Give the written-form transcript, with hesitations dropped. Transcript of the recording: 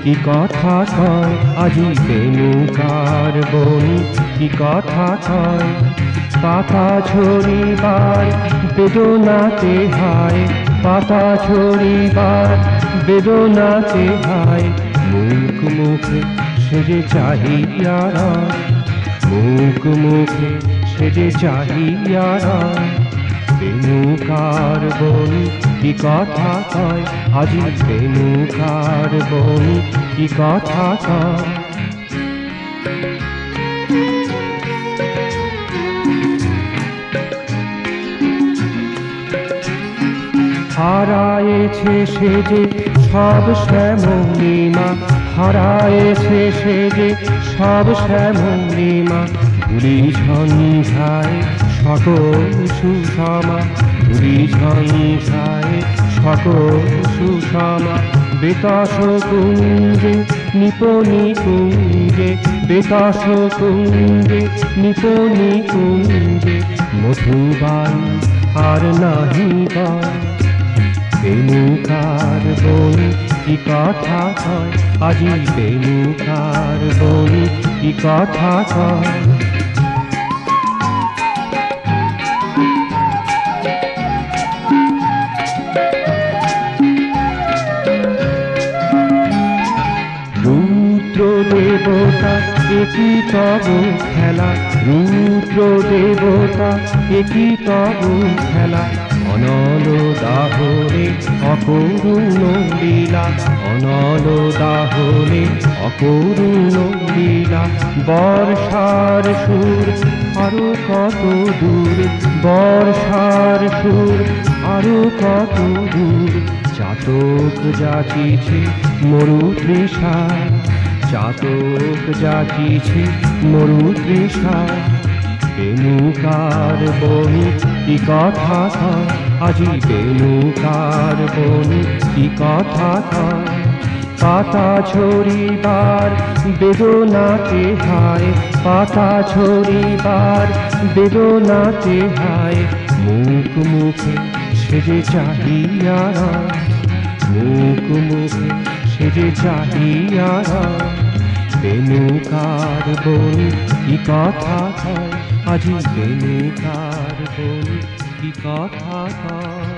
কি কথা কয় আজি বেণুকার বন, কি কথা কয়। পাতা ঝরিবার বেদনাতে হায়, পাতা ঝরিবার বেদনাতে হায়। মুখ মুখে সেজে চাহিয়া রয়, মুখ মুখে সেজে চাহিয়া রয়। বেণুকার বন কি কথা কয় আজি বেণুকার বন, কি কথা কয়। হারায়েছে সে যে সব শ্যামলিমা, হারায়েছে সে যে সব শ্যামলিমা। ধুলি ঝঞ্ঝায় সকল সুষমা, ধুলি ঝঞ্ঝায় সকল সুষমা। বেতাস কুঞ্জে নিপনি কুঞ্জে, বেতাস কুঞ্জে নিপনি কুঞ্জে। মধুবান আর নাহি পায়। বেণুকার বন কি কথা কয় আজি বেণুকার বন, কি কথা কয়। রুদ্র দেবতা একই তব খেলা, রুদ্র দেবতা একই তব খেলা। অনল দাহরে অকরুণ লীলা, অনল দাহরে অকরুণ লীলা। বর্ষার সুর আরো কত দূর, বর্ষার সুর আরো কত দূর। চাতক যাচিছে মরু তৃষায়, চাতক যাচিছে মরু তৃষায়। বেণুকার বন কি কথা কয় আজি বেণুকার বন, কি কথা কয়। পাতা ঝরিবার বেদনাতে হায়, পাতা ঝরিবার বেদনাতে হায়। মুখ মুখে সেজে চাহিয়া রয়, মুখ মুখে সেজে চাহিয়া রয়। বেণুকার বন কি কথা কয় আজি বেণুকার বন, কি কথা কয়।